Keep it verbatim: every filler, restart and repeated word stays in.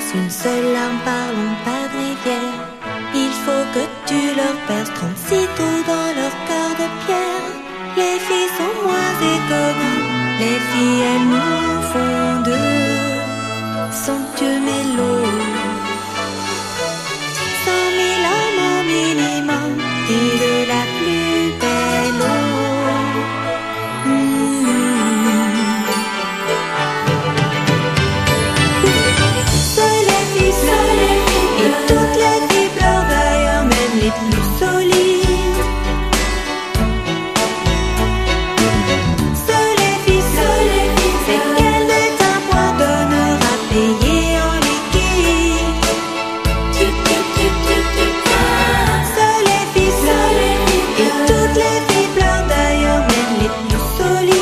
une seule larme, parlons pas de rivière. Il faut que tu leur perces trente-six trous dans leur cœur de pierre. Les filles sont moins éconnes, les filles elles nous